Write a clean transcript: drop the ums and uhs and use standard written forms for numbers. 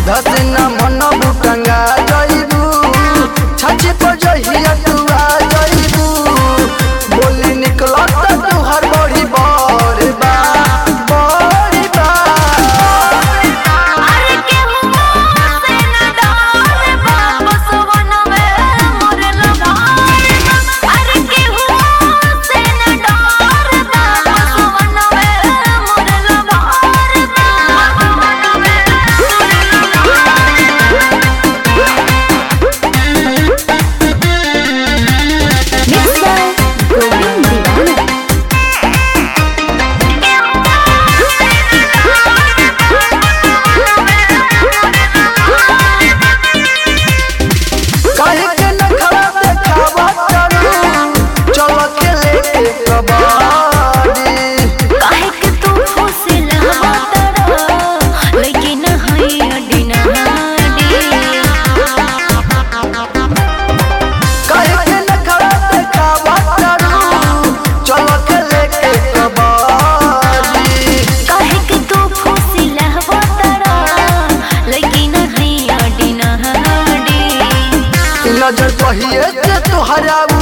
सीधा से न मन बुटंगा जाइबू छाछे पर जहिया तू आ जाइबू बोली निकला तू हर बड़ी बार बा बड़ी बा अरे केहू से न डर वापस वन में मोर लगार अरे केहू से न डर वापस वन में मोर लगार मिक्स बाय गोविंद दीवाना काहे के न खड़ा देखावा करू चलो खेले के कबड्डी काहे के तू फुसला तड़ा लेकिन है अडिना काहे के न खड़ा देखावा करू चलो खेले के कबड्डी काहे के तू फुसला तड़ा लेकिन है अडिना नजर पहिए से तुहरा